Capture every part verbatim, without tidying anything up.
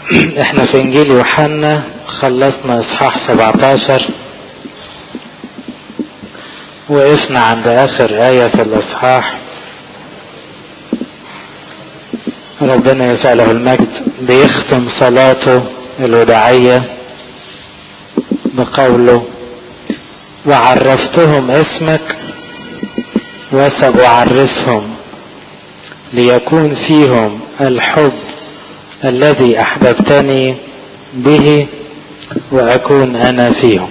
احنا في انجيل يوحنا خلصنا اصحاح سبعتاشر، وقفنا عند اخر آية في الاصحاح. ربنا يسوع له المجد بيختم صلاته الوداعية بقوله: وعرفتهم اسمك وسأعرفهم ليكون فيهم الحب الذي أحببتني به وأكون أنا فيهم.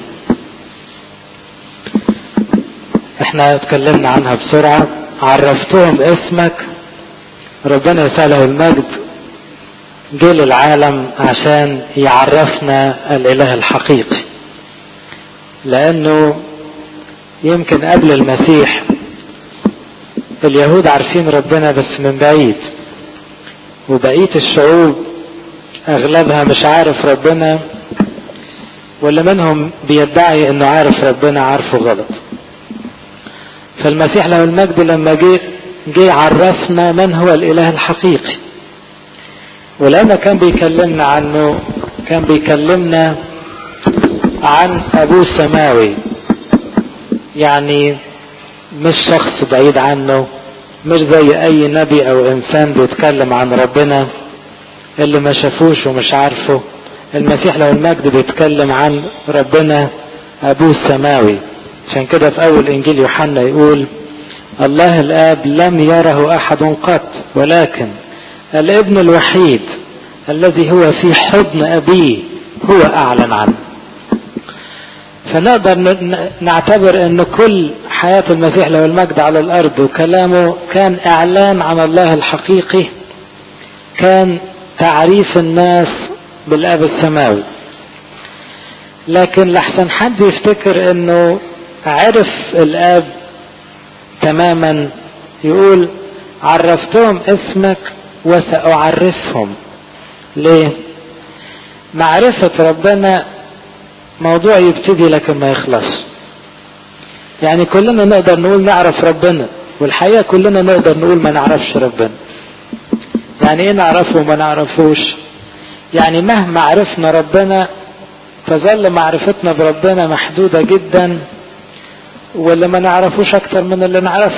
احنا اتكلمنا عنها بسرعة. عرفتهم اسمك، ربنا يسوع له المجد جه للعالم عشان يعرفنا الإله الحقيقي، لأنه يمكن قبل المسيح اليهود عارفين ربنا بس من بعيد، وبقية الشعوب اغلبها مش عارف ربنا، واللي منهم بيدعي انه عارف ربنا عارفه غلط. فالمسيح له المجد لما جه جه عرفنا من هو الاله الحقيقي، ولما كان بيكلمنا عنه كان بيكلمنا عن ابوه سماوي، يعني مش شخص بعيد عنه، مش زي اي نبي او انسان بيتكلم عن ربنا اللي ما شافوش ومش عارفه. المسيح له المجد بيتكلم عن ربنا ابوه السماوي. عشان كده في اول انجيل يوحنا يقول: الله الاب لم يره احد قط، ولكن الابن الوحيد الذي هو في حضن ابيه هو اعلن عنه. فنقدر نعتبر ان كل حياة المسيح له المجد على الارض وكلامه كان اعلان عن الله الحقيقي، كان تعريف الناس بالاب السماوي. لكن لحسن حد يفتكر انه عرف الاب تماما، يقول: عرفتهم اسمك وسأعرفهم. ليه؟ معرفة ربنا موضوع يبتدي لكن ما يخلص. يعني كلنا نقدر نقول نعرف ربنا، والحقيقة كلنا نقدر نقول ما نعرفش ربنا. يعني ايه نعرفه وما نعرفوش؟ يعني مهما عرفنا ربنا تظل معرفتنا بربنا محدودة جدا، واللي ما نعرفوش اكتر من اللي نعرفه.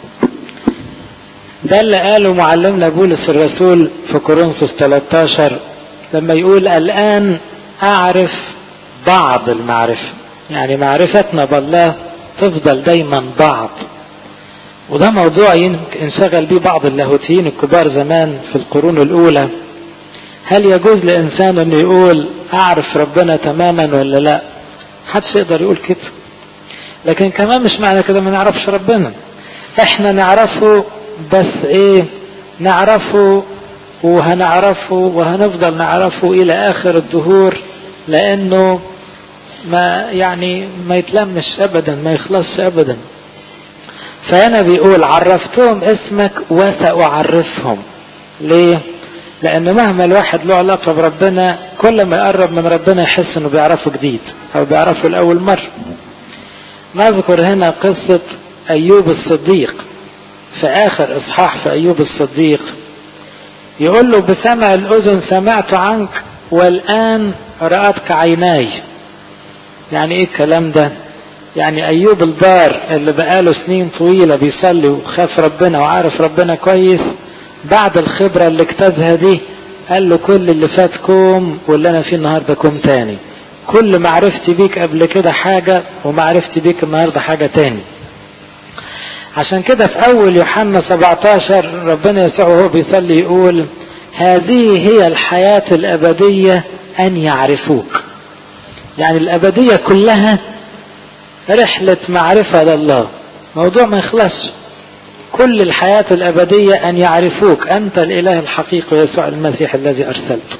ده اللي قاله معلمنا بولس الرسول في كورنثوس ثلاثة عشر لما يقول: الآن أعرف بعض المعرفة. يعني معرفتنا بالله تفضل دايما بعض، وده موضوع انشغل بيه بعض اللاهوتيين الكبار زمان في القرون الأولى. هل يجوز لإنسان أنه يقول أعرف ربنا تماما ولا لا؟ محدش يقدر يقول كده. لكن كمان مش معنى كده ما نعرفش ربنا، احنا نعرفه، بس ايه؟ نعرفه وهنعرفه وهنفضل نعرفه الى اخر الدهور، لانه ما يعني ما يتلمش ابدا، ما يخلصش ابدا. فانا بيقول: عرفتهم اسمك وسأعرفهم. ليه؟ لان مهما الواحد له علاقة بربنا كل ما يقرب من ربنا يحس انه بيعرفه جديد او بيعرفه لاول مرة. نذكر هنا قصة ايوب الصديق في اخر اصحاح في ايوب الصديق. يقول له: بسمع الاذن سمعت عنك والان رأتك عيناي. يعني ايه الكلام ده؟ يعني ايوب البار اللي بقاله سنين طويلة بيصلي وخاف ربنا وعارف ربنا كويس، بعد الخبرة اللي اكتسبها دي قال له: كل اللي فات كوم واللي انا فيه النهاردة كوم تاني. كل معرفتي بيك قبل كده حاجة، ومعرفتي بيك النهاردة حاجة تاني. عشان كده في اول يوحنا سبعتاشر ربنا يسوع وهو بيصلي يقول: هذه هي الحياة الابدية ان يعرفوك. يعني الابدية كلها رحلة معرفة لله، موضوع ما يخلص. كل الحياة الابدية ان يعرفوك انت الاله الحقيقي يسوع المسيح الذي ارسلته.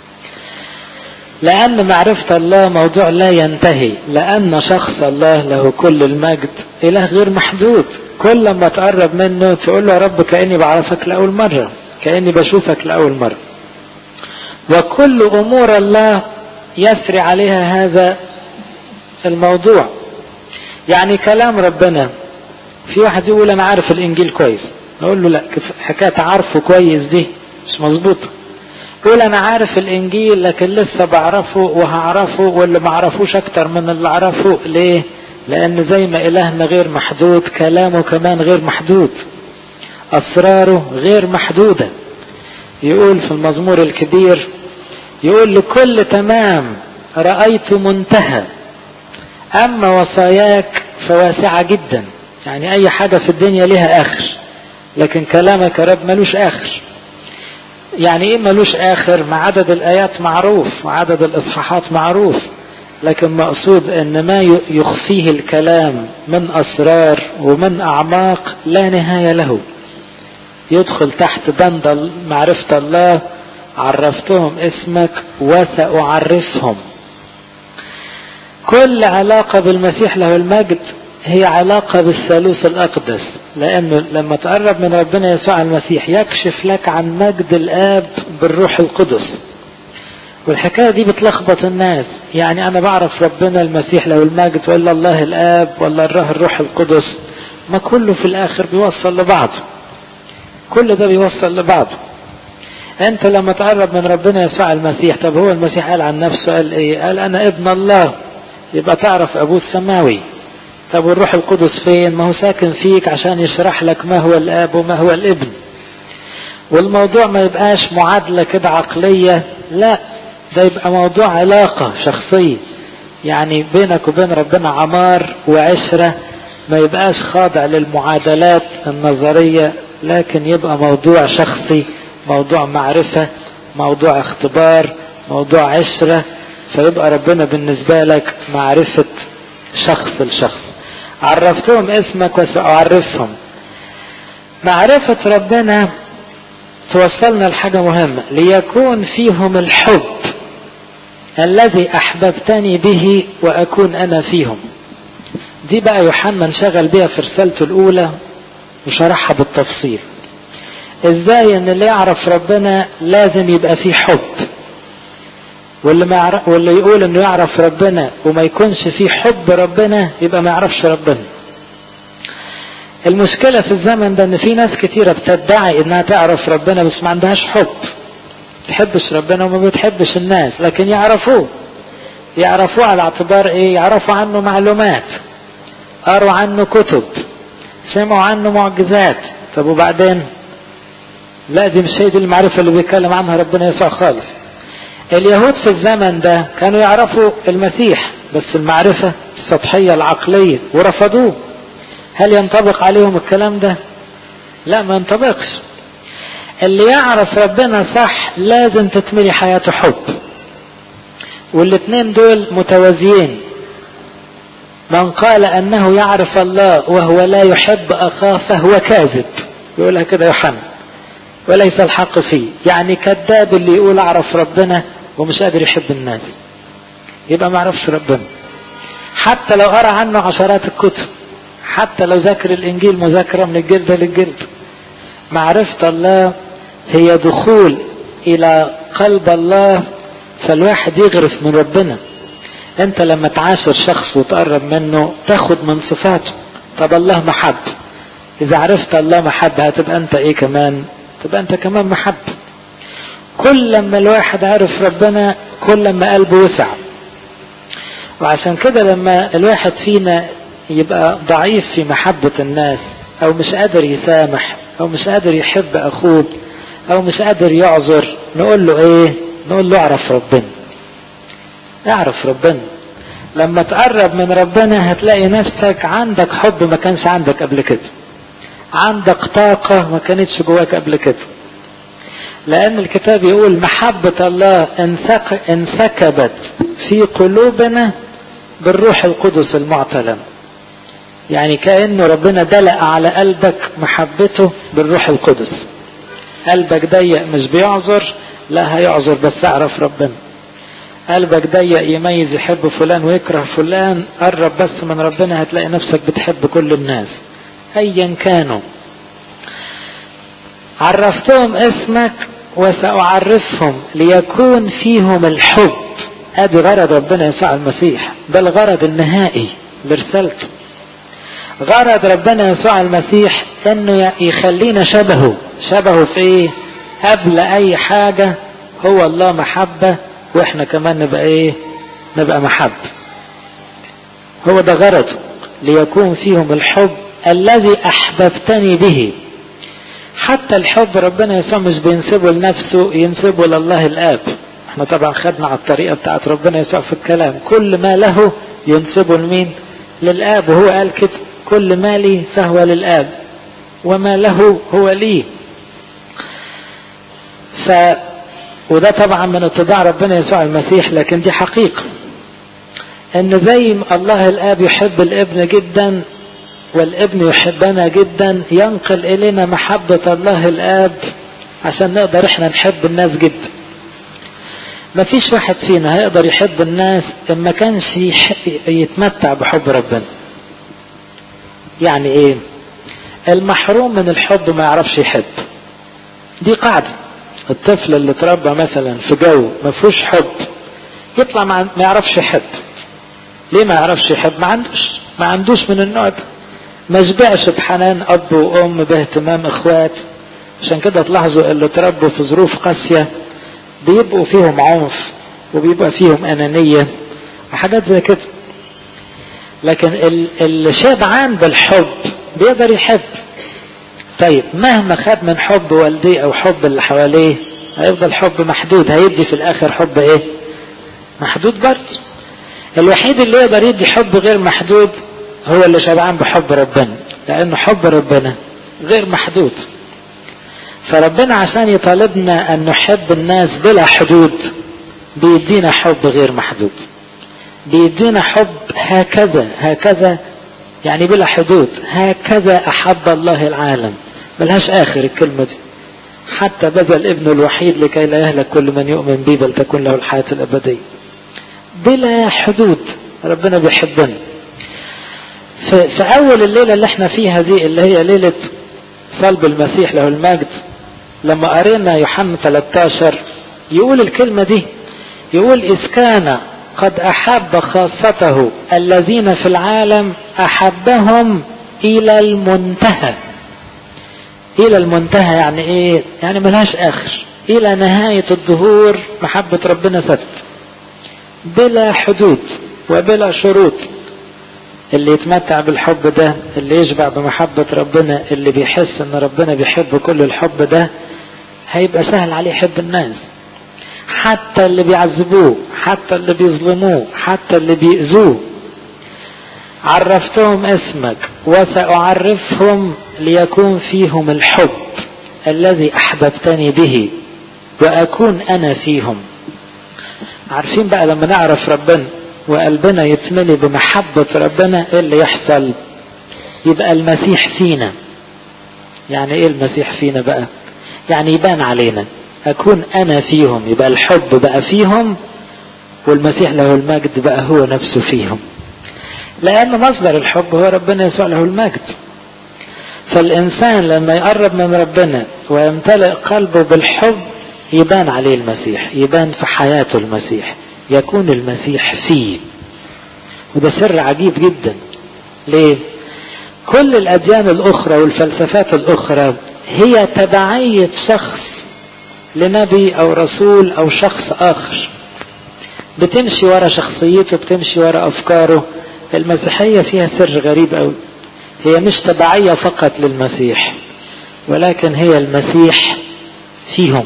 لأن معرفة الله موضوع لا ينتهي، لأن شخص الله له كل المجد إله غير محدود. كل ما تقرب منه تقول له: يا رب كأني بعرفك لأول مرة، كأني بشوفك لأول مرة. وكل أمور الله يسري عليها هذا الموضوع. يعني كلام ربنا، في واحد يقول أنا عارف الإنجيل كويس، نقول له: لا، حكاية عارفه كويس دي مش مظبوطة. يقول انا عارف الانجيل لكن لسه بعرفه وهعرفه، واللي ما عرفوش اكتر من اللي عرفه. ليه؟ لان زي ما الهنا غير محدود كلامه كمان غير محدود، اسراره غير محدودة. يقول في المزمور الكبير، يقول لكل تمام رأيت منتهى، اما وصاياك فواسعة جدا. يعني اي حاجة في الدنيا لها اخر، لكن كلامك يا رب ملوش اخر. يعني ايه ملوش اخر؟ مع عدد الايات معروف وعدد الاصحاحات معروف، لكن مقصود ان ما يخفيه الكلام من اسرار ومن اعماق لا نهاية له، يدخل تحت بند معرفة الله. عرفتهم اسمك وسأعرفهم. كل علاقة بالمسيح له المجد هي علاقة بالثالوث الأقدس، لأنه لما تقرب من ربنا يسوع المسيح يكشف لك عن مجد الآب بالروح القدس. والحكاية دي بتلخبط الناس، يعني أنا بعرف ربنا المسيح له المجد ولا الله الآب ولا الروح القدس، ما كله في الآخر بيوصل لبعضه، كل ده بيوصل لبعضه. أنت لما تقرب من ربنا يسوع المسيح، طب هو المسيح قال عن نفسه قال إيه؟ قال أنا ابن الله، يبقى تعرف أبوه السماوي. طب والروح القدس فين؟ ما هو ساكن فيك عشان يشرح لك ما هو الآب وما هو الابن. والموضوع ما يبقاش معادلة كده عقلية، لا، ده يبقى موضوع علاقة شخصية، يعني بينك وبين ربنا عمار وعشرة، ما يبقاش خاضع للمعادلات النظرية، لكن يبقى موضوع شخصي، موضوع معرفة، موضوع اختبار، موضوع عشرة. فيبقى ربنا بالنسبة لك معرفة شخص لشخص. عرفتهم اسمك وسأعرفهم. معرفة ربنا توصلنا لحاجة مهمة، ليكون فيهم الحب الذي أحببتني به وأكون أنا فيهم. دي بقى يوحنا انشغل بها في رسالته الأولى وشرحها بالتفصيل. ازاي ان اللي يعرف ربنا لازم يبقى فيه حب، واللي, ما يعرف واللي يقول انه يعرف ربنا وما يكونش فيه حب ربنا يبقى ما يعرفش ربنا. المشكلة في الزمن ده ان في ناس كتيرة بتدعي انها تعرف ربنا بس ما عندهاش حب، تحبش ربنا وما بتحبش الناس، لكن يعرفوه يعرفوه على اعتبار ايه؟ يعرفوا عنه معلومات، قروا عنه كتب، سمعوا عنه معجزات. طب وبعدين؟ لا، دي مش هي دي المعرفة اللي بيتكلم عنها ربنا يسوع خالص. اليهود في الزمن ده كانوا يعرفوا المسيح بس المعرفة السطحية العقلية ورفضوه. هل ينطبق عليهم الكلام ده؟ لا، ما ينطبقش. اللي يعرف ربنا صح لازم تتملي حياته حب، والاثنين دول متوازيين. من قال انه يعرف الله وهو لا يحب اخاه فهو كاذب، يقولها كده يوحنا، وليس الحق فيه. يعني كذاب اللي يقول اعرف ربنا ومش قادر يحب الناس، يبقى ما عرفش ربنا، حتى لو قرأ عنه عشرات الكتب، حتى لو ذاكر الانجيل مذاكرة من الجلد للجلد. معرفة الله هي دخول الى قلب الله، فالواحد يغرف من ربنا. انت لما تعاشر شخص وتقرب منه تاخد من صفاته. طب الله محب، اذا عرفت الله محب هتبقى انت ايه كمان؟ تبقى انت كمان محب. كل لما الواحد عرف ربنا كل لما قلبه وسع. وعشان كده لما الواحد فينا يبقى ضعيف في محبة الناس، او مش قادر يسامح، او مش قادر يحب اخوه، او مش قادر يعذر، نقول له ايه؟ نقول له اعرف ربنا، اعرف ربنا. لما تقرب من ربنا هتلاقي نفسك عندك حب ما كانش عندك قبل كده، عندك طاقة ما كانتش جواك قبل كده، لأن الكتاب يقول محبة الله انسكبت في قلوبنا بالروح القدس المعتلم. يعني كأنه ربنا دلق على قلبك محبته بالروح القدس. قلبك ضيق مش بيعذر، لا هيعذر بس اعرف ربنا. قلبك ضيق يميز يحب فلان ويكره فلان، قرب بس من ربنا هتلاقي نفسك بتحب كل الناس ايا كانوا. عرفتهم اسمك وسأعرفهم ليكون فيهم الحب. ادي غرض ربنا يسوع المسيح، ده الغرض النهائي لرسالته. غرض ربنا يسوع المسيح انه يخلينا شبهه. شبهه في ايه؟ قبل اي حاجة هو الله محبة واحنا كمان نبقى ايه؟ نبقى محبة. هو ده غرضه، ليكون فيهم الحب الذي احببتني به. حتى الحب ربنا يسوع مش بينسبه لنفسه، ينسبه لله الاب. احنا طبعا خدنا على الطريقة بتاعت ربنا يسوع في الكلام، كل ما له ينسبه لمين؟ للاب. وهو قال كده كل ما لي فهو للاب وما له هو لي. ف وده طبعا من اتباع ربنا يسوع المسيح، لكن دي حقيقة ان زي الله الاب يحب الابن جدا والابن يحبنا جدا، ينقل الينا محبة الله الاب عشان نقدر احنا نحب الناس جدا. مفيش واحد فينا هيقدر يحب الناس ان ما كانش يتمتع بحب ربنا. يعني ايه؟ المحروم من الحب ما يعرفش يحب، دي قاعدة. الطفل اللي اتربى مثلا في جو ما فيهوش حب يطلع ما يعرفش يحب. ليه ما يعرفش يحب؟ ما عندوش ما عندوش من النوع ده، ما شبعش بحنان اب وام، باهتمام اخوات. عشان كده تلاحظوا اللي اتربوا في ظروف قاسية بيبقوا فيهم عنف وبيبقى فيهم انانية وحاجات زي كده. لكن اللي شبعان بالحب بيقدر يحب. طيب مهما خد من حب والديه او حب اللي حواليه هيفضل حب محدود، هيدي في الاخر حب ايه؟ محدود برضه. الوحيد اللي يقدر يدي حب غير محدود هو اللي شبعان بحب ربنا، لانه حب ربنا غير محدود. فربنا عشان يطالبنا ان نحب الناس بلا حدود بيدينا حب غير محدود، بيدينا حب هكذا هكذا، يعني بلا حدود. هكذا احب الله العالم، ملهاش اخر الكلمة دي، حتى بذل ابنه الوحيد لكي لا يهلك كل من يؤمن به بل تكون له الحياة الابدية. بلا حدود ربنا بيحبنا. في اول الليلة اللي احنا فيها دي اللي هي ليلة صلب المسيح له المجد، لما قرينا يوحنا ثلاثة عشر يقول الكلمة دي، يقول إذ كان قد أحب خاصته الذين في العالم أحبهم إلى المنتهى. إلى المنتهى يعني إيه؟ يعني ملهاش آخر، إلى نهاية الظهور محبة ربنا ثبت بلا حدود وبلا شروط. اللي يتمتع بالحب ده، اللي يشبع بمحبة ربنا، اللي بيحس ان ربنا بيحب كل الحب ده، هيبقى سهل عليه يحب الناس، حتى اللي بيعذبوه، حتى اللي بيظلموه، حتى اللي بيأذوه. عرفتهم اسمك وسأعرفهم ليكون فيهم الحب الذي أحببتني به وأكون أنا فيهم. عارفين بقى لما نعرف ربنا وقلبنا يتملي بمحبة ربنا ايه اللي يحصل؟ يبقى المسيح فينا. يعني ايه المسيح فينا بقى؟ يعني يبان علينا، اكون انا فيهم، يبقى الحب بقى فيهم والمسيح له المجد بقى هو نفسه فيهم، لان مصدر الحب هو ربنا يسوع له المجد. فالانسان لما يقرب من ربنا ويمتلئ قلبه بالحب يبان عليه المسيح، يبان في حياته المسيح، يكون المسيح فيه. وده سر عجيب جدا. ليه؟ كل الأديان الأخرى والفلسفات الأخرى هي تبعية شخص لنبي أو رسول أو شخص آخر، بتمشي ورا شخصيته، بتمشي ورا أفكاره. المسيحية فيها سر غريب أوي، هي مش تبعية فقط للمسيح، ولكن هي المسيح فيهم.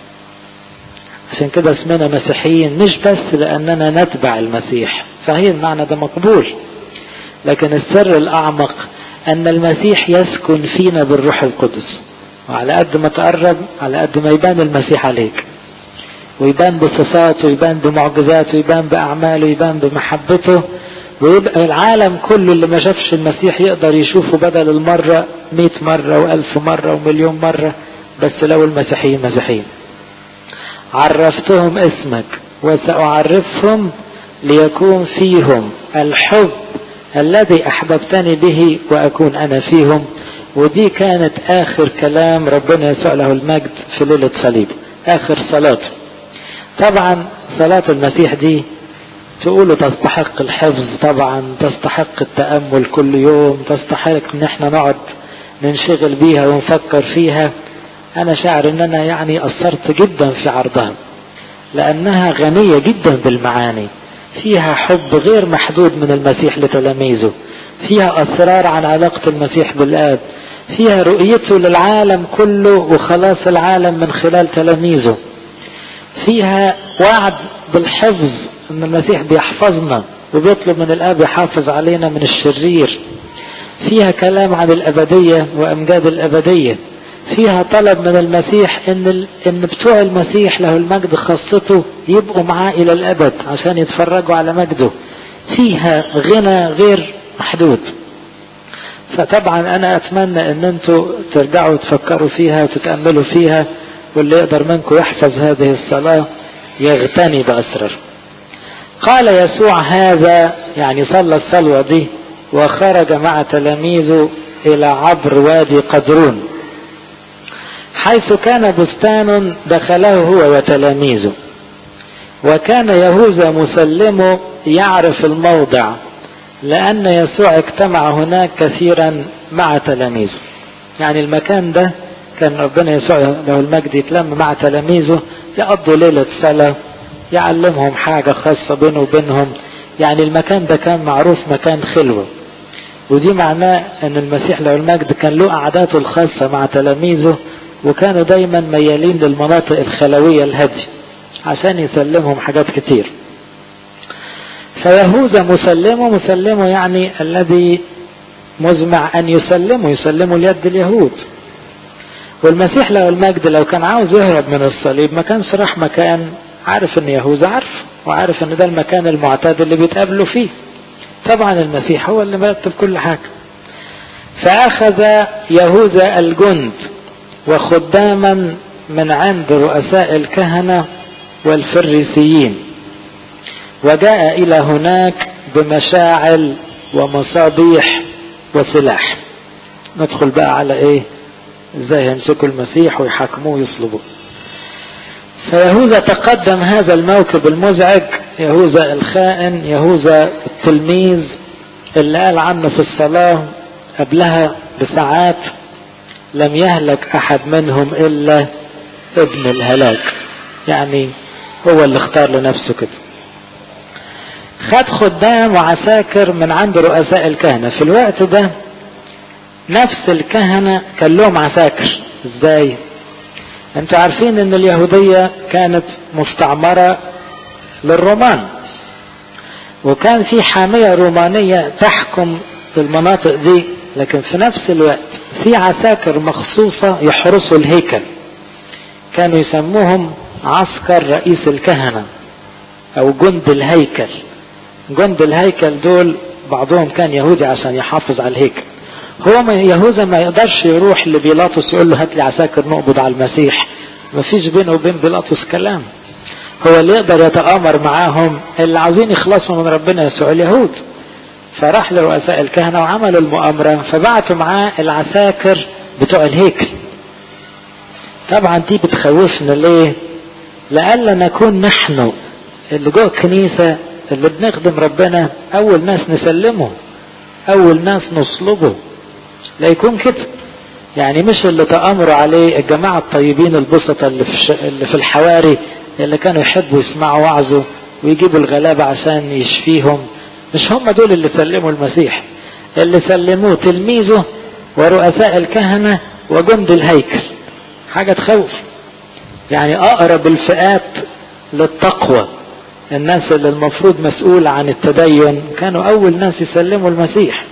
عشان كده اسمنا مسيحيين، مش بس لأننا نتبع المسيح، صحيح المعنى ده مقبول، لكن السر الأعمق أن المسيح يسكن فينا بالروح القدس. وعلى قد ما تقرب على قد ما يبان المسيح عليك، ويبان بصفاته، ويبان بمعجزاته، ويبان بأعماله، ويبان بمحبته، ويبقى العالم كله اللي ما شافش المسيح يقدر يشوفه بدل المرة مئة مرة وألف مرة ومليون مرة، بس لو المسيحيين مسيحيين. عرفتهم اسمك وسأعرفهم ليكون فيهم الحب الذي أحببتني به وأكون أنا فيهم. ودي كانت آخر كلام ربنا يسوع له المجد في ليلة صليب، آخر صلاة. طبعا صلاة المسيح دي تقولوا تستحق الحفظ، طبعا تستحق التأمل كل يوم، تستحق ان احنا نقعد ننشغل بيها ونفكر فيها. انا شاعر ان انا يعني اثرت جدا في عرضها، لأنها غنية جدا بالمعاني، فيها حب غير محدود من المسيح لتلاميذه، فيها أسرار عن علاقة المسيح بالآب، فيها رؤيته للعالم كله وخلاص العالم من خلال تلاميذه، فيها وعد بالحفظ ان المسيح بيحفظنا وبيطلب من الآب يحافظ علينا من الشرير، فيها كلام عن الأبدية وأمجاد الأبدية، فيها طلب من المسيح ان ان بتوع المسيح له المجد خاصته يبقوا معاه الى الابد عشان يتفرجوا على مجده، فيها غنى غير محدود. فطبعا انا اتمنى ان انتوا ترجعوا تفكروا فيها وتتأملوا فيها، واللي يقدر منكم يحفظ هذه الصلاة يغتني بأسرار. قال يسوع هذا، يعني صلى الصلوة دي وخرج مع تلاميذه الى عبر وادي قدرون، حيث كان بستان دخله هو وتلاميذه، وكان يهوذا مسلمه يعرف الموضع لأن يسوع اجتمع هناك كثيرا مع تلاميذه. يعني المكان ده كان ربنا يسوع له المجد يتلم مع تلاميذه، يقضوا ليلة صلاة، يعلمهم حاجة خاصة بينه وبينهم. يعني المكان ده كان معروف مكان خلوة، ودي معناه ان المسيح له المجد كان له قعداته الخاصة مع تلاميذه، وكانوا دايما ميالين للمناطق الخلوية الهادية عشان يسلمهم حاجات كتير. فيهوذا مسلمه، مسلمه يعني الذي مزمع ان يسلمه، يسلمه ليد اليهود. والمسيح له المجد لو كان عاوز يهرب من الصليب ما كانش راح مكان عارف ان يهوذا عارف وعارف ان ده المكان المعتاد اللي بيتقابلوا فيه. طبعا المسيح هو اللي مرتب كل حاجة. فأخذ يهوذا الجند وخداما من عند رؤساء الكهنة والفريسيين، وجاء إلى هناك بمشاعل ومصابيح وسلاح. ندخل بقى على ايه، ازاي يمسكوا المسيح ويحاكموه ويصلبوه. فيهوذا تقدم هذا الموكب المزعج، يهوذا الخائن، يهوذا التلميذ اللي قال عنه في الصلاة قبلها بساعات لم يهلك احد منهم الا ابن الهلاك، يعني هو اللي اختار لنفسه كده. خد خدام وعساكر من عند رؤساء الكهنة. في الوقت ده نفس الكهنة كان لهم عساكر. ازاي؟ انتوا عارفين ان اليهودية كانت مستعمرة للرومان، وكان في حامية رومانية تحكم المناطق دي، لكن في نفس الوقت في عساكر مخصوصة يحرسوا الهيكل، كانوا يسموهم عسكر رئيس الكهنة او جند الهيكل. جند الهيكل دول بعضهم كان يهودي عشان يحافظ على الهيكل. هو ما يهوذا ما يقدرش يروح لبيلاطس يقول له هات لي عساكر نقبض على المسيح، ما فيش بينه وبين بيلاطس كلام. هو اللي يقدر يتآمر معاهم اللي عاوزين يخلصوا من ربنا يسوع اليهود. فراح لرؤساء الكهنة وعملوا المؤامرة، فبعتوا معاه العساكر بتوع الهيكل. طبعا دي بتخوفنا ليه؟ لألا نكون نحن اللي جوه الكنيسة اللي بنخدم ربنا اول ناس نسلمه، اول ناس نصلبه. لا يكون كده، يعني مش اللي تأمروا عليه الجماعة الطيبين البسطة اللي في اللي في الحواري اللي كانوا يحبوا يسمعوا وعظه ويجيبوا الغلابة عشان يشفيهم، مش هم دول اللي سلموا المسيح. اللي سلموه تلميذه ورؤساء الكهنة وجند الهيكل. حاجة تخوف. يعني اقرب الفئات للتقوى، الناس اللي المفروض مسؤول عن التدين، كانوا اول ناس يسلموا المسيح.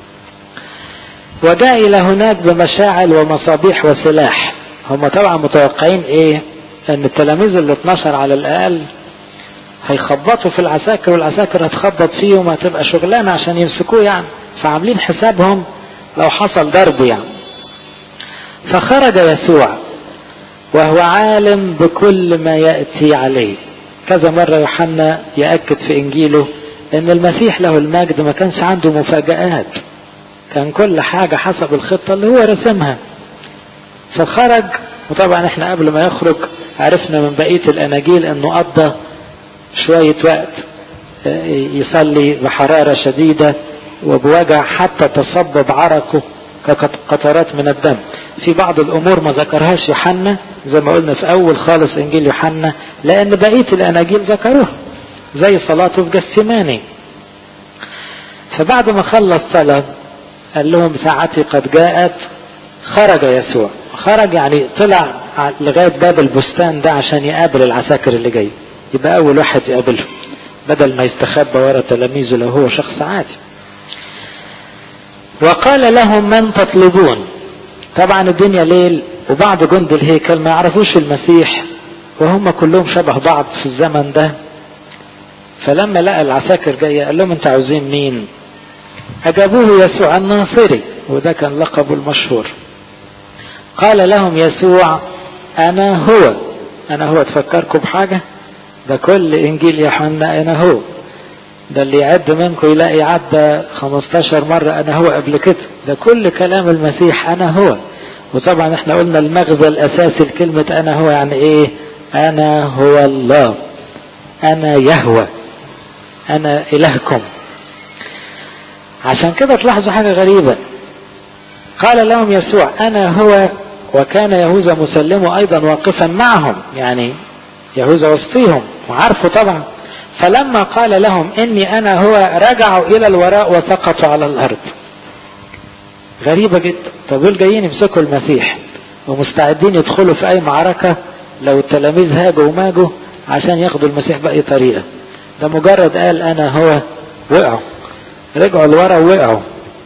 وجاء الى هناك بمشاعل ومصابيح وسلاح. هم طبعا متوقعين ايه؟ ان التلاميذ اللي اتناشر على الاقل هيخبطوا في العساكر والعساكر هتخبط فيهم، هتبقى شغلانة عشان يمسكوه يعني. فعاملين حسابهم لو حصل ضرب يعني. فخرج يسوع وهو عالم بكل ما يأتي عليه. كذا مرة يوحنا يأكد في إنجيله ان المسيح له المجد ما كانش عنده مفاجآت، كان كل حاجة حسب الخطة اللي هو رسمها. فخرج، وطبعا احنا قبل ما يخرج عرفنا من بقية الأناجيل انه قضى شوية وقت يصلي بحرارة شديدة وبوجع حتى تصبب عرقه كقطرات من الدم. في بعض الأمور ما ذكرهاش يوحنا، زي ما قلنا في أول خالص إنجيل يوحنا لأن بقية الأناجيل ذكروه زي صلاته في جثماني. فبعد ما خلص صلاة قال لهم ساعتي قد جاءت، خرج يسوع. خرج يعني طلع لغاية باب البستان ده عشان يقابل العساكر اللي جاي، يبقى أول واحد يقابله بدل ما يستخبى ورا تلاميذه لو هو شخص عادي. وقال لهم من تطلبون؟ طبعا الدنيا ليل وبعض جند الهيكل ما يعرفوش المسيح وهم كلهم شبه بعض في الزمن ده. فلما لقى العساكر جاية قال لهم انتوا عاوزين مين؟ أجابوه يسوع الناصري، وده كان لقبه المشهور. قال لهم يسوع أنا هو. أنا هو تفكركم بحاجة؟ ده كل إنجيل يوحنا أنا هو. ده اللي يعد منكم يلاقي عدى خمستاشر مرة أنا هو قبل كده. ده كل كلام المسيح أنا هو. وطبعا احنا قلنا المغزى الأساسي لكلمة أنا هو يعني إيه؟ أنا هو الله، أنا يهوه، أنا إلهكم. عشان كده تلاحظوا حاجة غريبة، قال لهم يسوع أنا هو، وكان يهوذا مسلمه أيضا واقفا معهم، يعني يهوذا وسطيهم وعارفه طبعا. فلما قال لهم إني أنا هو رجعوا إلى الوراء وسقطوا على الأرض. غريبة جدا. طب دول جايين يمسكوا المسيح ومستعدين يدخلوا في أي معركة لو التلاميذ هاجوا وماجوا عشان ياخدوا المسيح بأي طريقة. ده مجرد قال أنا هو وقعوا، رجعوا لورا ووقعوا.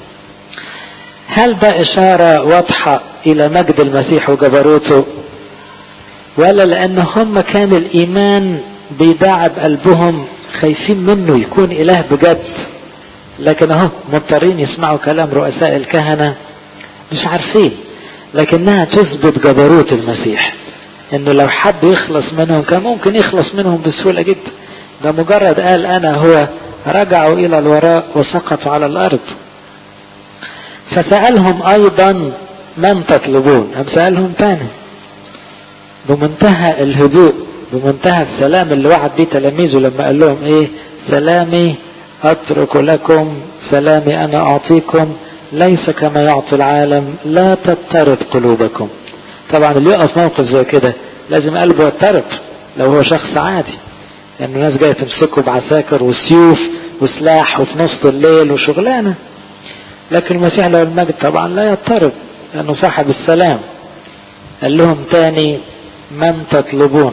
هل ده إشارة واضحة إلى مجد المسيح وجبروته، ولا لأن هم كان الإيمان بيداعب قلبهم خايفين منه يكون إله بجد، لكن اهو مضطرين يسمعوا كلام رؤساء الكهنة مش عارفين، لكنها تثبت جبروت المسيح انه لو حد يخلص منهم كان ممكن يخلص منهم بسهولة جدا. ده مجرد قال انا هو رجعوا الى الوراء وسقطوا على الارض. فسألهم ايضا من تطلبون؟ هم سألهم تاني بمنتهى الهدوء بمنتهى السلام اللي وعد بيه تلاميذه لما قال لهم ايه؟ سلامي اترك لكم، سلامي انا اعطيكم، ليس كما يعطي العالم، لا تضطرب قلوبكم. طبعا اللي يقف موقف زي كده لازم قلبه يضطرب لو هو شخص عادي، لأن الناس جاية تمسكه بعساكر وسيوف وسلاح وفي نص الليل وشغلانة. لكن المسيح له المجد طبعا لا يضطرب لأنه صاحب السلام. قال لهم تاني من تطلبون؟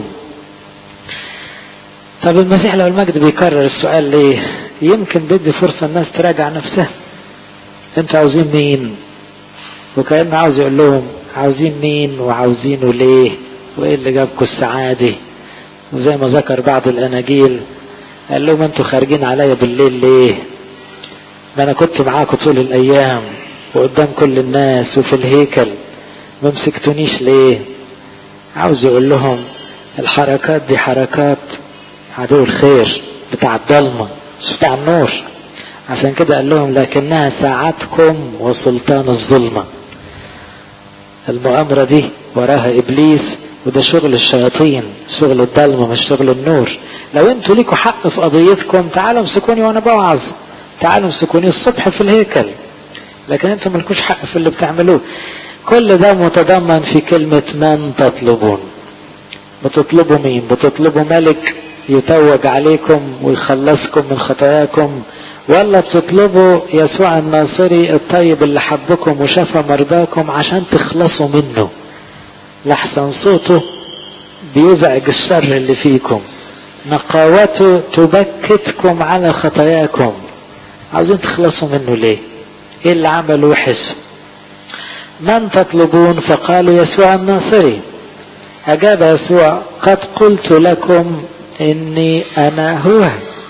طب المسيح له المجد بيكرر السؤال ليه؟ يمكن بدي فرصة الناس تراجع نفسها. انتوا عاوزين مين؟ وكأنه عاوز يقول لهم عاوزين مين وعاوزينه ليه وايه اللي جابكم السعادة. وزي ما ذكر بعض الاناجيل قال لهم انتوا خارجين عليا بالليل ليه؟ ما انا كنت معاكم طول الايام وقدام كل الناس وفي الهيكل، ما مسكتونيش ليه؟ عاوز يقول لهم الحركات دي حركات عدو الخير بتاع الظلمة مش بتاع النور. عشان كده قال لهم لكنها ساعتكم وسلطان الظلمة. المؤامرة دي وراها ابليس، وده شغل الشياطين، شغل الظلمة مش شغل النور. لو انتوا ليكوا حق في قضيتكم تعالوا امسكوني وانا بوعظ، تعالوا امسكوني الصبح في الهيكل، لكن انتوا ملكوش حق في اللي بتعملوه. كل ده متضمن في كلمة من تطلبون. بتطلبوا مين؟ بتطلبوا ملك يتوج عليكم ويخلصكم من خطاياكم، ولا بتطلبوا يسوع الناصري الطيب اللي حبكم وشفى مرضاكم عشان تخلصوا منه، لحسن صوته بيزعج الشر اللي فيكم، نقاوته تبكتكم على خطاياكم، عاوزين تخلصوا منه ليه؟ ايه اللي عمله وحش؟ من تطلبون؟ فقالوا يسوع الناصري. اجاب يسوع قد قلت لكم اني انا هو.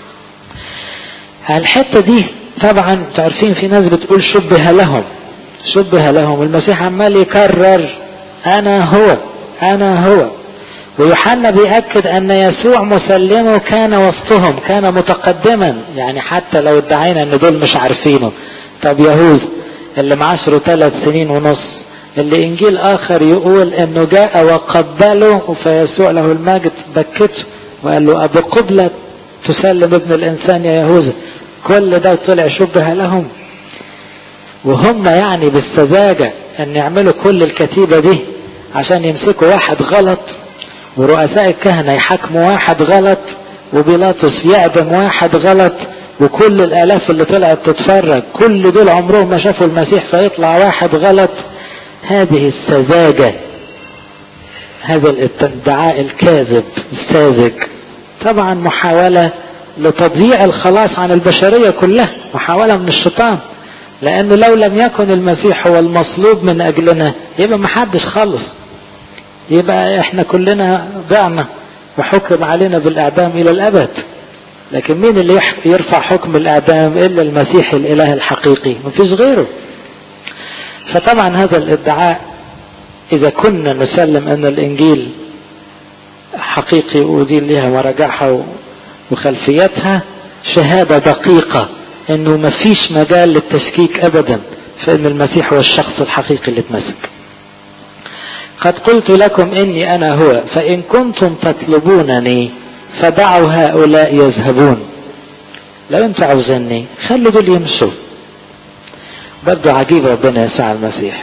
الحتة دي طبعا تعرفين في ناس بتقول شبه لهم شبه لهم المسيح عمال يكرر انا هو انا هو. ويوحنا بيأكد ان يسوع مسلمه كان وسطهم، كان متقدما، يعني حتى لو ادعينا ان دول مش عارفينه. طب يهوذا اللي معاشره ثلاث سنين ونص اللي انجيل اخر يقول انه جاء وقبله فيسوع له المجد بكته وقال له ابو قبلة تسلم ابن الانسان يا يهوذا. كل ده طلع شبه لهم، وهم يعني بالسذاجة ان يعملوا كل الكتيبة دي عشان يمسكوا واحد غلط ورؤساء الكهنة يحاكموا واحد غلط، وبيلاطس يعدم واحد غلط، وكل الآلاف اللي طلعت تتفرج كل دول عمرهم ما شافوا المسيح فيطلع واحد غلط. هذه السذاجة، هذا الادعاء الكاذب الساذج، طبعا محاولة لتضييع الخلاص عن البشرية كلها، محاولة من الشيطان. لأنه لو لم يكن المسيح هو المصلوب من أجلنا يبقى محدش خلص، يبقى احنا كلنا ضعنا وحكم علينا بالإعدام إلى الأبد. لكن مين اللي يرفع حكم الإعدام إلا المسيح الإله الحقيقي، مفيش غيره. فطبعا هذا الادعاء إذا كنا نسلم أن الإنجيل حقيقي ودي لها مراجعها وخلفيتها، شهادة دقيقة أنه مفيش مجال للتشكيك أبدا فإن المسيح هو الشخص الحقيقي اللي اتمسك. قد قلت لكم إني أنا هو، فإن كنتم تطلبونني فدعوا هؤلاء يذهبون. لو أنتوا عاوزيني خلوا دول يمشوا. برضو عجيب ربنا يسوع المسيح.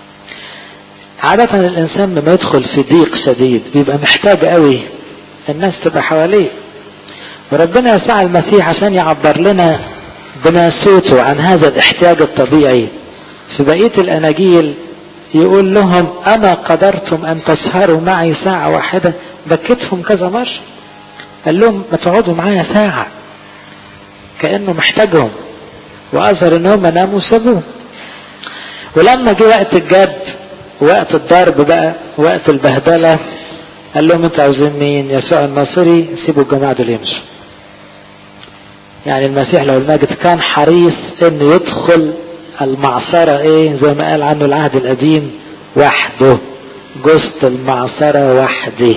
عادة الإنسان لما يدخل في ضيق شديد بيبقى محتاج قوي الناس تبقى حواليه، وربنا يسوع المسيح عشان يعبر لنا بناسوته عن هذا الاحتياج الطبيعي في بقية الأناجيل يقول لهم أما قدرتم أن تسهروا معي ساعة واحدة. بكتهم كذا مرة، قال لهم ما تقعدوا معايا ساعة، كأنه محتاجهم، وأظهر أنهم ناموا وسابوه. ولما جه وقت الجد وقت الضرب بقى وقت البهدلة قال لهم انتوا عاوزين مين؟ يسوع الناصري، سيبوا الجماعة دول يمشوا. يعني المسيح لو المجد كان حريص انه يدخل المعصرة ايه زي ما قال عنه العهد القديم وحده، جثة المعصرة وحده.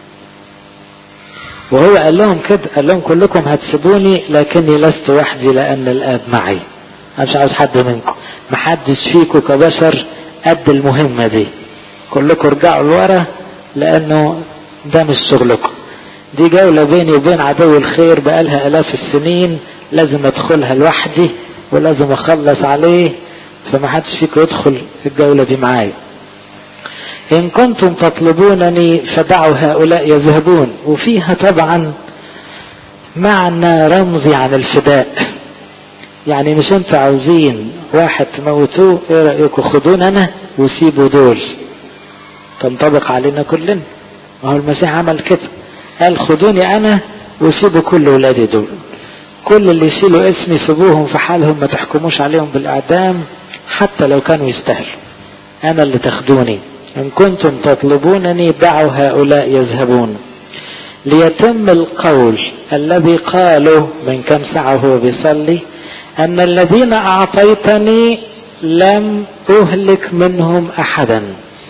وهو قال لهم كده، قال لهم كلكم هتسيبوني لكني لست وحدي لأن الآب معي. أنا مش عاوز حد منكم، محدش فيكم كبشر قد المهمة دي، كلكم ارجعوا لورا لأنه ده مش شغلكم. دي جولة بيني وبين عدو الخير بقالها آلاف السنين، لازم ادخلها لوحدي ولازم اخلص عليه، فمحدش فيكم يدخل الجولة دي معايا. إن كنتم تطلبونني فدعوا هؤلاء يذهبون. وفيها طبعا معنى رمزي عن الفداء، يعني مش انتوا عاوزين واحد تموتوه، ايه رأيكم خدون انا وسيبوا دول، تنطبق علينا كلنا. وهو المسيح عمل كده، قال خدوني انا وسيبوا كل ولادي دول، كل اللي يشيلوا اسمي سيبوهم في حالهم، ما تحكموش عليهم بالإعدام حتى لو كانوا يستاهلوا، انا اللي تاخدوني. إن كنتم تطلبونني دعوا هؤلاء يذهبون، ليتم القول الذي قاله من كم ساعة وهو بيصلي أن الذين أعطيتني لم أهلك منهم أحدا.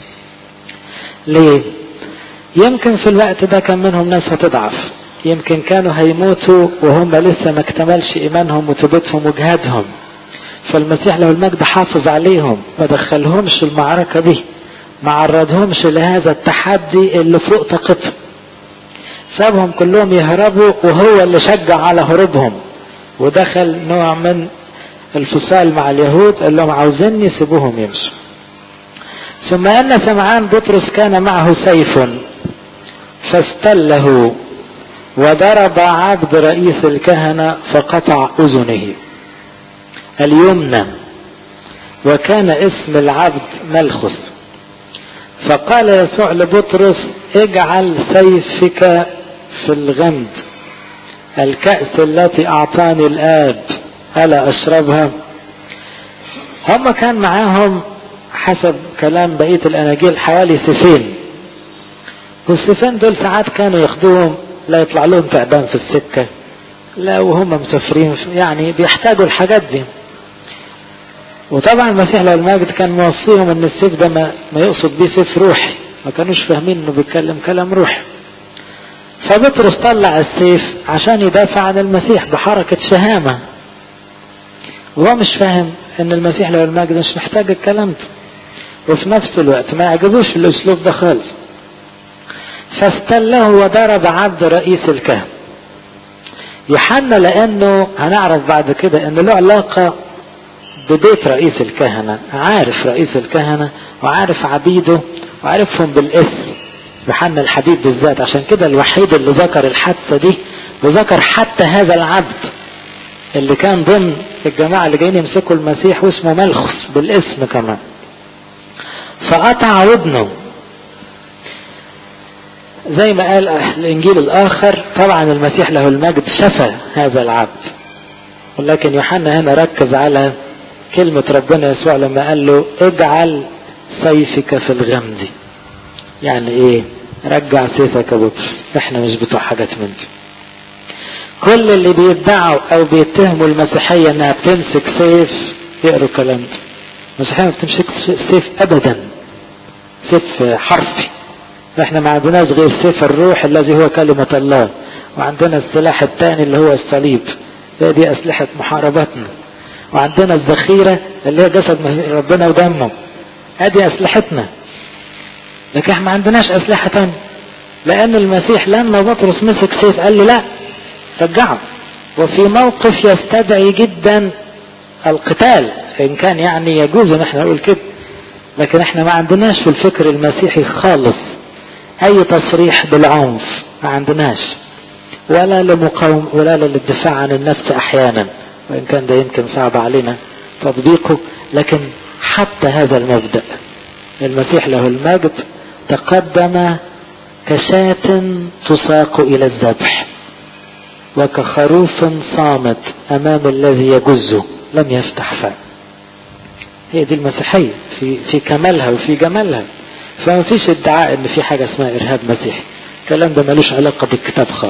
ليه؟ يمكن في الوقت ده كان منهم ناس هتضعف، يمكن كانوا هيموتوا وهم لسه ما اكتملش إيمانهم وتوبتهم وجهادهم، فالمسيح له المجد حافظ عليهم، ما دخلهمش المعركة دي، ما عرضهمش لهذا التحدي اللي فوق طاقتهم، سابهم كلهم يهربوا وهو اللي شجع على هروبهم، ودخل نوع من الفصال مع اليهود، قال لهم عاوزيني سيبوهم يمشوا. ثم أن سمعان بطرس كان معه سيف فاستله وضرب عبد رئيس الكهنة فقطع أذنه اليمنى، وكان اسم العبد ملخس. فقال يسوع لبطرس اجعل سيفك في الغمد، الكأس التي أعطاني الآب ألا أشربها؟ هم كان معاهم حسب كلام بقية الأناجيل حوالي سيفين، والسيفين دول ساعات كانوا ياخدوهم لا يطلع لهم تعبان في السكة، لا وهم مسافرين، يعني بيحتاجوا الحاجات دي. وطبعا المسيح له المجد كان موصيهم ان السيف ده ما, ما يقصد بيه سيف روحي، ما كانوش فاهمين انه بيتكلم كلام روحي. فبطرس طلع السيف عشان يدافع عن المسيح بحركة شهامة، وهو مش فاهم ان المسيح له المجد مش محتاج الكلام ده، وفي نفس الوقت ما يعجبوش الاسلوب ده خالص. فاستله وضرب عبد رئيس الكهنة. يوحنا لانه هنعرف بعد كده ان له علاقة ببيت رئيس الكهنة، عارف رئيس الكهنة وعارف عبيده وعارفهم بالاسم، يوحنا الحبيب بالذات عشان كده الوحيد اللي ذكر الحادثة دي، وذكر حتى هذا العبد اللي كان ضمن الجماعة اللي جايين يمسكوا المسيح واسمه ملخص بالاسم كمان، فقطع ودنه زي ما قال الانجيل الاخر. طبعا المسيح له المجد شفى هذا العبد، ولكن يوحنا هنا ركز على كلمة ربنا يسوع لما قال له اجعل سيفك في الغمد. يعني ايه؟ رجع سيفك يا بطرس، احنا مش بتوع حاجات من دي. كل اللي بيدعوا او بيتهموا المسيحية انها بتمسك سيف يقروا كلام ده. المسيحية ما بتمسك سيف ابدا، سيف حرفي. احنا ما عندناش غير سيف الروح الذي هو كلمة الله، وعندنا السلاح الثاني اللي هو الصليب، دي اسلحة محاربتنا، وعندنا الذخيرة اللي هي جسد ربنا ودمه، ادي اسلحتنا. لكن احنا ما عندناش اسلحة تانية، لان المسيح لما بطرس مسك سيف قال له لا رجعه، وفي موقف يستدعي جدا القتال ان كان يعني يجوز ان احنا نقول كده. لكن احنا ما عندناش في الفكر المسيحي خالص اي تصريح بالعنف، ما عندناش، ولا لمقاوم ولا للدفاع عن النفس احيانا، وان كان ده يمكن صعب علينا تطبيقه. لكن حتى هذا المبدأ المسيح له المجد تقدم كشاة تساق الى الذبح، وكخروف صامت امام الذي يجزه لم يفتح فاه. هي دي المسيحية في في كمالها وفي جمالها. فما فيش ادعاء ان في حاجة اسمها ارهاب مسيحي، الكلام ده ملوش علاقة بالكتاب خالص.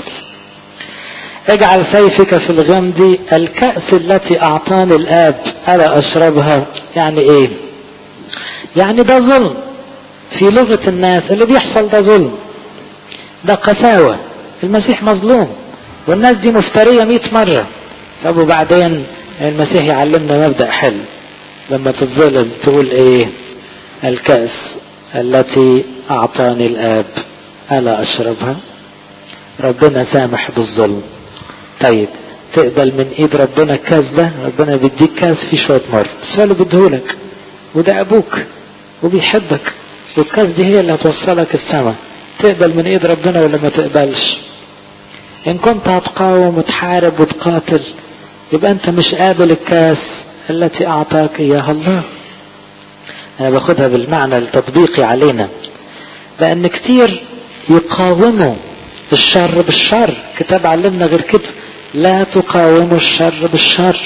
اجعل سيفك في الغمد، الكأس التي اعطاني الاب الا اشربها. يعني ايه؟ يعني ده ظلم في لغة الناس، اللي بيحصل ده ظلم، ده قساوة، المسيح مظلوم والناس دي مفترية مئة مرة. طب وبعدين المسيح يعلمنا مبدأ حلو، لما تتظلم تقول ايه؟ الكأس التي اعطاني الاب الا اشربها. ربنا سامح بالظلم. طيب تقبل من ايد ربنا الكاس ده؟ ربنا بيديك كاس فيه شوية مرض، سؤاله بيديهولك، وده ابوك وبيحبك، والكاس دي هي اللي هتوصلك السماء. تقبل من ايد ربنا ولا ما تقبلش؟ ان كنت هتقاوم وتحارب وتقاتل يبقى انت مش قابل الكاس التي اعطاك اياها الله. انا باخدها بالمعنى التطبيقي علينا، لان كتير يقاوموا الشر بالشر. كتاب علمنا غير كده، لا تقاوموا الشر بالشر.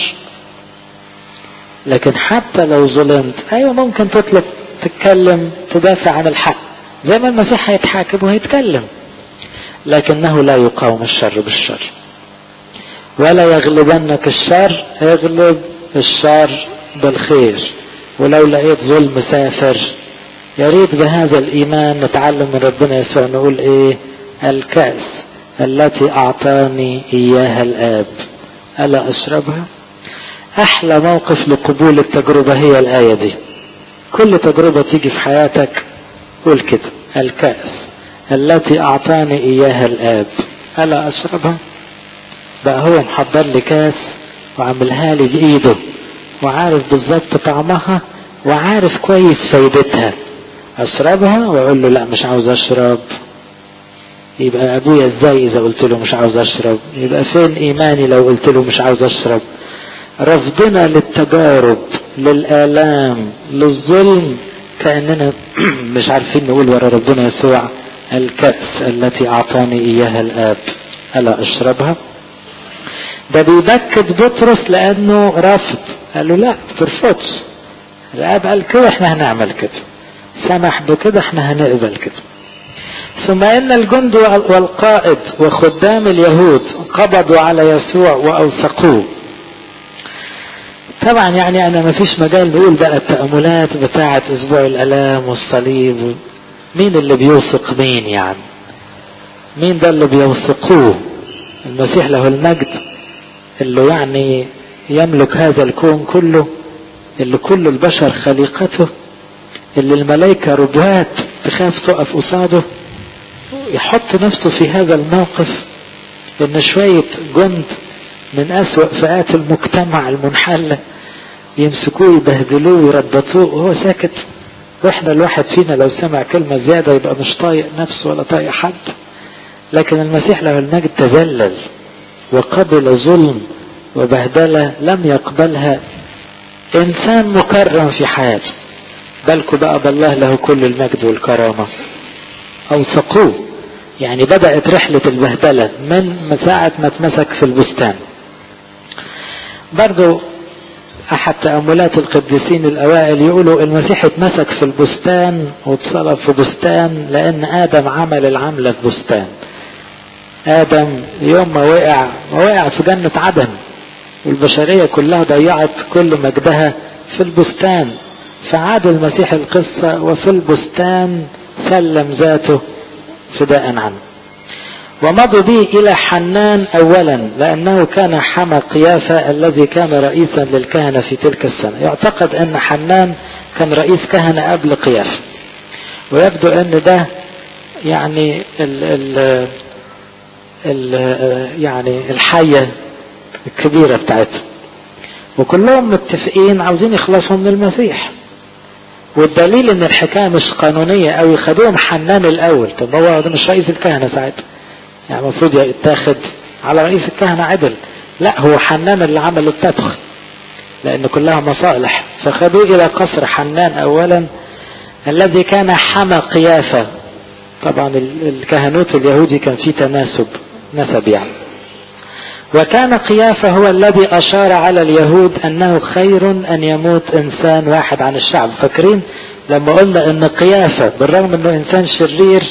لكن حتى لو ظلمت ايوه ممكن تطلب تتكلم تدافع عن الحق، زي ما المسيح هيتحاكم وهيتكلم، لكنه لا يقاوم الشر بالشر. ولا يغلبنك الشر، اغلب الشر بالخير. ولو لقيت ظلم سافر، يا ريت بهذا الايمان نتعلم من ربنا يسوع نقول ايه؟ الكأس التي اعطاني اياها الاب الا اشربها. احلى موقف لقبول التجربة هي الاية دي. كل تجربة تيجي في حياتك قول كده: الكأس التي اعطاني اياها الاب الا اشربها. بقى هو محضر لي كاس وعملها لي بايده، وعارف بالظبط طعمها وعارف كويس فايدتها. اشربها واقول له لا مش عاوز اشرب. يبقى ابويا ازاي اذا قلت له مش عاوز اشرب؟ يبقى فين ايماني لو قلت له مش عاوز اشرب؟ رفضنا للتجارب، للآلام، للظلم، كأننا مش عارفين نقول ورا ربنا يسوع الكأس التي اعطاني اياها الاب الا اشربها. ده بيبكت بطرس لانه رفض، قال له لا ترفضش، الاب قال كده احنا هنعمل كده، سمح بكده احنا هنقبل كده. ثم ان الجند والقائد وخدام اليهود قبضوا على يسوع واوثقوه. طبعا يعني انا ما فيش مجال نقول بقى التأملات بتاعة اسبوع الالام والصليب، مين اللي بيوثق مين؟ يعني مين ده اللي بيوثقوه؟ المسيح له المجد اللي يعني يملك هذا الكون كله، اللي كل البشر خليقته، اللي الملائكة ربوات تخاف تقف قصاده، يحط نفسه في هذا الموقف ان شوية جند من اسوأ فئات المجتمع المنحلة يمسكوه يبهدلوه ويربطوه وهو ساكت. واحنا الواحد فينا لو سمع كلمة زيادة يبقى مش طايق نفسه ولا طايق حد، لكن المسيح له المجد تذلل وقبل ظلم وبهدلة لم يقبلها انسان مكرم في حياته. بالكم بقى بالله له كل المجد والكرامة. اوثقوه، يعني بدأت رحلة البهدلة من ساعة ما اتمسك في البستان. برضو احد تأملات القديسين الاوائل يقولوا المسيح اتمسك في البستان واتصلب في بستان لان ادم عمل العملة في بستان. ادم يوم ما وقع ما وقع في جنة عدن، والبشرية كلها ضيعت كل مجدها في البستان، فعاد المسيح القصة وفي البستان سلم ذاته فداء عنه. ومضوا به الى حنان اولا لانه كان حمى قيافة الذي كان رئيسا للكهنة في تلك السنة. يعتقد ان حنان كان رئيس كهنة قبل قيافة، ويبدو ان ده يعني ال ال ال يعني الحية الكبيرة بتاعتهم، وكلهم متفقين عاوزين يخلصوا من المسيح. والدليل ان الحكاية مش قانونية اوي، خدوهم حنان الاول. طب هو ده مش رئيس الكهنة ساعتها، يعني المفروض يتاخد على رئيس الكهنة عدل، لا هو حنان اللي عمل التدخل لان كلها مصالح. فخدوه الى قصر حنان اولا الذي كان حمى قيافة. طبعا الكهنوت اليهودي كان فيه تناسب نسب يعني. وكان قيافة هو الذي أشار على اليهود أنه خير أن يموت إنسان واحد عن الشعب. فاكرين لما قلنا أن قيافة بالرغم أنه إنسان شرير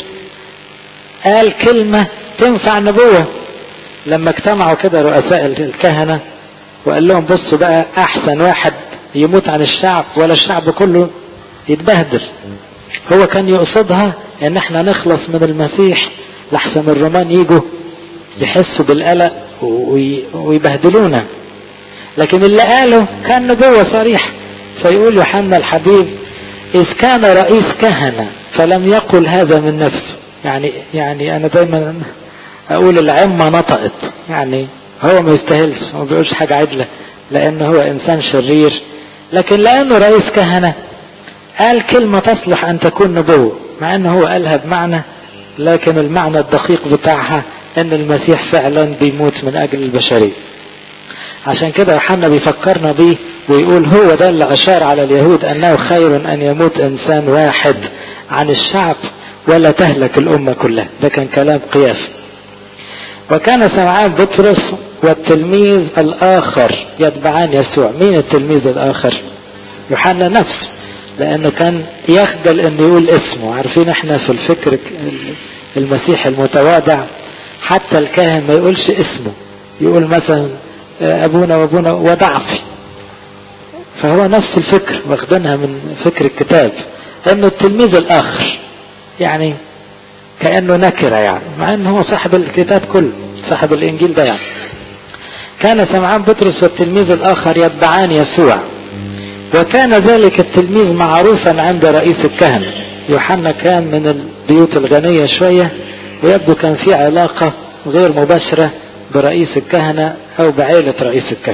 قال كلمة تنفع نبوة لما اجتمعوا كده رؤساء الكهنة وقال لهم بصوا بقى أحسن واحد يموت عن الشعب ولا الشعب كله يتبهدل. هو كان يقصدها أن احنا نخلص من المسيح لحسن الرومان يجوا يحسوا بالقلق ويبهدلونا. لكن اللي قاله كان نبوة صريح. فيقول يوحنا الحبيب إذ كان رئيس كهنة فلم يقل هذا من نفسه. يعني يعني أنا دايما أقول العمة نطقت، يعني هو ما يستاهلش، ما بيقولش حاجة عدلة لأنه هو إنسان شرير، لكن لأنه رئيس كهنة قال كلمة تصلح أن تكون نبوة، مع أنه هو قالها بمعنى لكن المعنى الدقيق بتاعها ان المسيح فعلا بيموت من اجل البشرية. عشان كده يوحنا بيفكرنا بيه ويقول هو ده اللي اشار على اليهود انه خير ان يموت انسان واحد عن الشعب ولا تهلك الامة كلها. ده كان كلام قياس. وكان سمعان بطرس والتلميذ الاخر يتبعان يسوع. مين التلميذ الاخر؟ يوحنا نفسه، لانه كان يخجل انه يقول اسمه. عارفين احنا في الفكر المسيح المتواضع حتى الكاهن ما يقولش اسمه، يقول مثلا ابونا وابونا وضعفي. فهو نفس الفكر واخدينها من فكر الكتاب انه التلميذ الاخر يعني كأنه نكرة، يعني مع انه هو صاحب الكتاب كله، صاحب الانجيل ده. يعني كان سمعان بطرس والتلميذ الاخر يتبعان يسوع، وكان ذلك التلميذ معروفا عند رئيس الكهنة. يوحنا كان من البيوت الغنية شوية، ويبدو كان في علاقة غير مباشرة برئيس الكهنة او بعيلة رئيس الكهنة.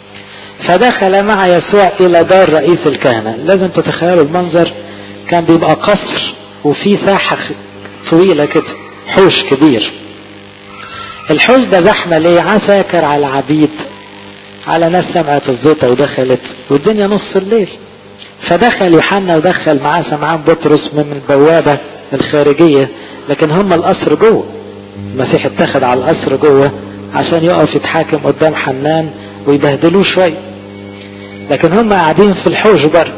فدخل مع يسوع الى دار رئيس الكهنة. لازم تتخيلوا المنظر، كان بيبقى قصر وفي ساحة طويلة كده، حوش كبير. الحوش ده زحمة ليه؟ عساكر على عبيد على ناس سمعت الزيطة ودخلت، والدنيا نص الليل. فدخل يوحنا ودخل معاه سمعان بطرس من البوابة الخارجية، لكن هم القصر جوه. المسيح اتخذ على القصر جوه عشان يقف يتحاكم قدام حنان ويبهدلوه شوية، لكن هم قاعدين في الحوش بره.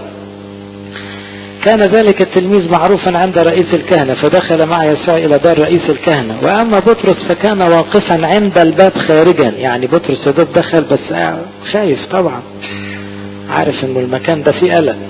كان ذلك التلميذ معروفا عند رئيس الكهنة، فدخل مع يسوع إلى دار رئيس الكهنة. وأما بطرس فكان واقفا عند الباب خارجا. يعني بطرس يدوب دخل بس خايف طبعا، عارف انه المكان ده فيه قلق.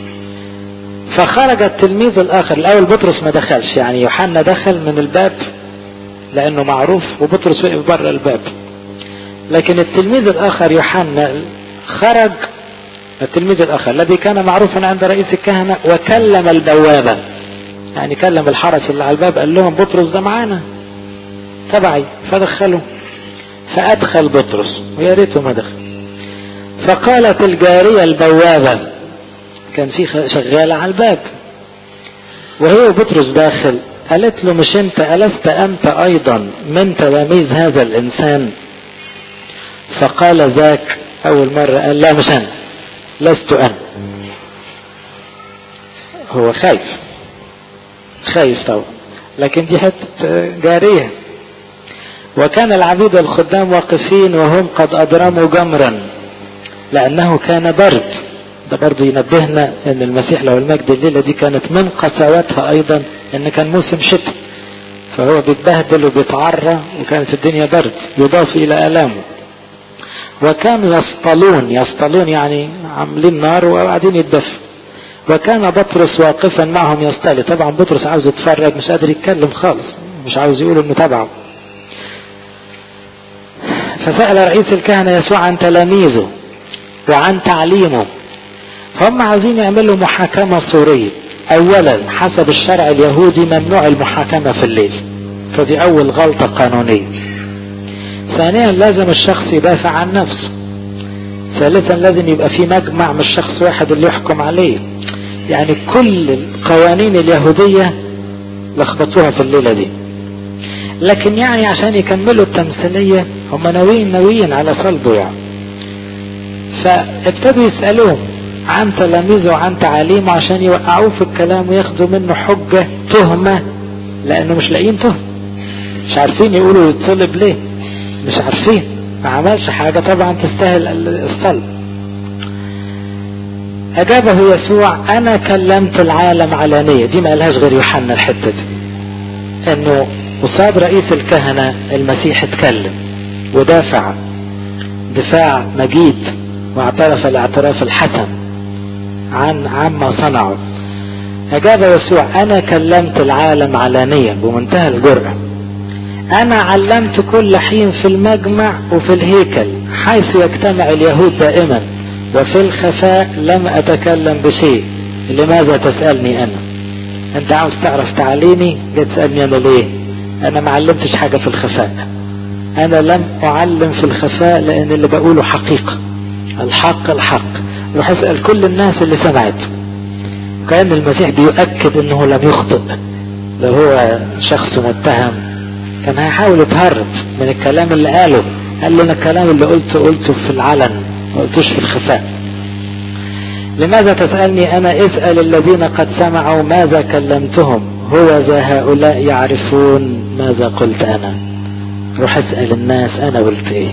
فخرج التلميذ الآخر. الأول بطرس ما دخلش، يعني يوحنا دخل من الباب لأنه معروف، وبطرس وقف بره الباب. لكن التلميذ الآخر يوحنا خرج، التلميذ الآخر الذي كان معروفا عند رئيس الكهنة، وكلم البوابة. يعني كلم الحرس اللي على الباب، قال لهم بطرس ده معانا تبعي. فدخلوا، فأدخل بطرس، ويا ريته ما دخل. فقالت الجارية البوابة، كان في شغالة على الباب، وهي بطرس داخل قالت له مش انت ألست أنت أيضا من تلاميذ هذا الإنسان؟ فقال ذاك أول مرة قال لا مش أنا، لست أنا. هو خايف خايف طبعا، لكن دي حتة جارية. وكان العبيد والخدام واقفين وهم قد أضرموا جمرا لأنه كان برد. ده برضو ينبهنا ان المسيح لو المجد الليلة دي كانت من قساوتها ايضا ان كان موسم شتاء، فهو بيتبهدل وبيتعرى وكانت الدنيا برد يضاف الى الامه. وكانوا يسطلون، يسطلون يعني عاملين نار وقاعدين يتدفوا. وكان بطرس واقفا معهم يصطلي. طبعا بطرس عاوز يتفرج، مش قادر يتكلم خالص، مش عاوز يقول انه تبعه. فسأل رئيس الكهنة يسوع عن تلاميذه وعن تعليمه. هم عايزين يعملوا محاكمة صورية. اولا حسب الشرع اليهودي ممنوع المحاكمة في الليل، فدي اول غلطة قانونية. ثانيا لازم الشخص يدافع عن نفسه. ثالثا لازم يبقى في مجمع مش شخص واحد اللي يحكم عليه. يعني كل القوانين اليهودية لخبطوها في الليلة دي. لكن يعني عشان يكملوا التمثيلية هم ناويين ناويين على صلبه يعني. فابتدوا يسألوه عن تلاميذه وعن تعاليمه عشان يوقعوه في الكلام وياخدوا منه حجة تهمة، لانه مش لاقيين تهمة، مش عارفين يقولوا يتصلب ليه، مش عارفين، ما عملش حاجة طبعا تستاهل الصلب. اجابه يسوع انا كلمت العالم علانية. دي ما قالهاش غير يوحنا الحتة دي، انه قصاد رئيس الكهنة المسيح اتكلم ودافع دفاع مجيد واعترف الاعتراف الحسن عن عما صنعوا. اجاب يسوع انا كلمت العالم علانيا بمنتهى الجرأة. انا علمت كل حين في المجمع وفي الهيكل حيث يجتمع اليهود دائما، وفي الخفاء لم اتكلم بشيء. لماذا تسألني انا؟ انت عاوز تعرف تعليمي جاي تسألني انا ليه؟ انا ما علمتش حاجة في الخفاء. انا لم اعلم في الخفاء لان اللي بقوله حقيقة، الحق الحق. روح اسأل كل الناس اللي سمعت. كأن المسيح بيؤكد انه لم يخطئ. لو هو شخص متهم كان هيحاول يتهرب من الكلام اللي قاله. قال لنا الكلام اللي قلته قلته في العلن، ما قلتوش في الخفاء. لماذا تسألني انا؟ اسأل الذين قد سمعوا ماذا كلمتهم، هو ذا هؤلاء يعرفون ماذا قلت انا. روح اسأل الناس انا قلت ايه.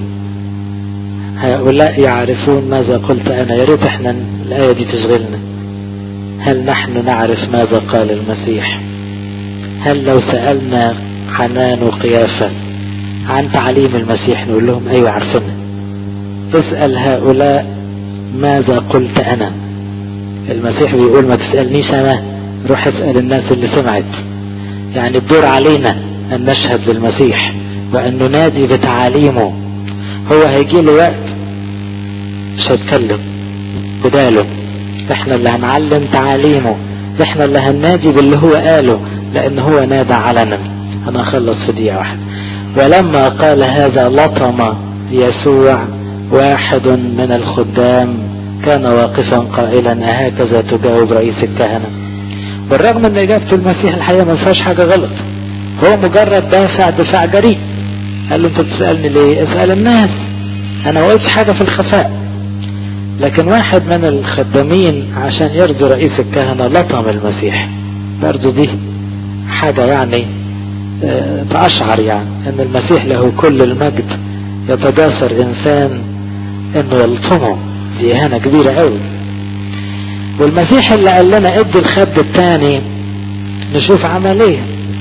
هؤلاء يعرفون ماذا قلت انا. يا ريت احنا الآية دي تشغلنا. هل نحن نعرف ماذا قال المسيح؟ هل لو سألنا حنان وقيافة عن تعليم المسيح نقول لهم ايوه عارفينه؟ اسأل هؤلاء ماذا قلت انا. المسيح بيقول ما تسألنيش انا، روح اسأل الناس اللي سمعت. يعني الدور علينا ان نشهد للمسيح وان ننادي بتعاليمه. هو هيجي له وقت مش هيتكلم بداله، احنا اللي هنعلم تعاليمه، احنا اللي هننادي باللي هو قاله، لان هو نادى علنا. انا اخلص في دقيقة واحدة. ولما قال هذا لطم يسوع واحد من الخدام كان واقفا قائلا هكذا تجاوب رئيس الكهنة. بالرغم ان اجابته المسيح الحقيقة ما فيهاش حاجة غلط، هو مجرد دافع دفاع جريء. قال له انت بتسألني ليه؟ اسأل الناس، انا ما قلتش حاجة في الخفاء. لكن واحد من الخدامين عشان يرضي رئيس الكهنة لطم المسيح. برضو دي حاجة يعني اه تأشعر يعني ان المسيح له كل المجد يتجاسر انسان انه يلطمه. دي اهانة كبيرة قوي. والمسيح اللي قال لنا ادي الخد الثاني، نشوف عمل ايه.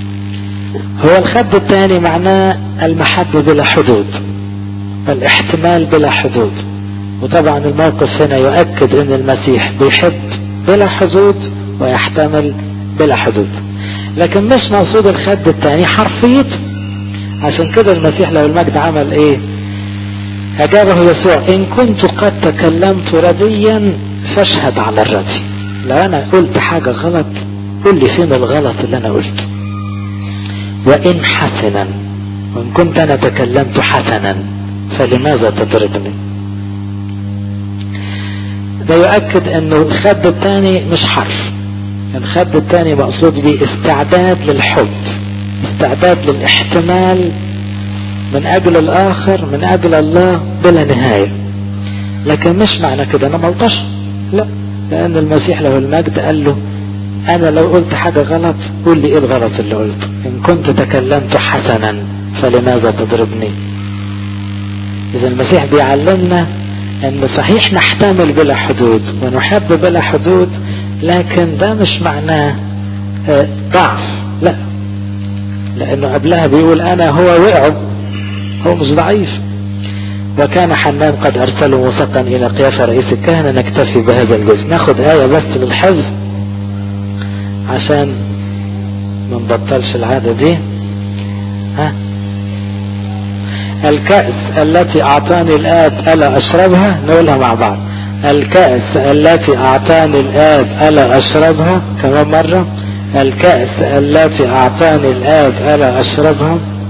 هو الخد الثاني معناه المحبة بلا حدود، الاحتمال بلا حدود. وطبعا الموقف هنا يؤكد ان المسيح بيحب بلا حدود ويحتمل بلا حدود. لكن مش مقصود الخد الثاني حرفيته. عشان كده المسيح لو المجد عمل ايه؟ اجابه يسوع ان كنت قد تكلمت رديا فاشهد على الردي. لو انا قلت حاجة غلط قل لي فين الغلط اللي انا قلته. وان حسنا، وان كنت انا تكلمت حسنا فلماذا تطردني؟ ده يؤكد انه الخد الثاني مش حرف، الخد الثاني مقصود به استعداد للحب، استعداد للاحتمال من اجل الاخر من اجل الله بلا نهاية. لكن مش معنى كده انا ملطش، لا، لان المسيح له المجد قال له انا لو قلت حاجة غلط قول لي ايه الغلط اللي قلته، ان كنت تكلمت حسنا فلماذا تضربني. اذا المسيح بيعلمنا ان صحيح نحتمل بلا حدود ونحب بلا حدود، لكن ده مش معناه ضعف، لا، لانه قبلها بيقول انا هو وقعه، هو مش ضعيف. وكان حنان قد ارسله مسقا الى قيافة رئيس الكهنة. نكتفي بهذا الجزء، ناخد آية بس للحفظ عشان ما نبطلش العادة دي. ها، الكأس التي اعطاني الآب ألا اشربها، نقولها مع بعض. الكأس التي اعطاني الآب ألا اشربها، كمان مرة. الكأس التي اعطاني الآب ألا اشربها.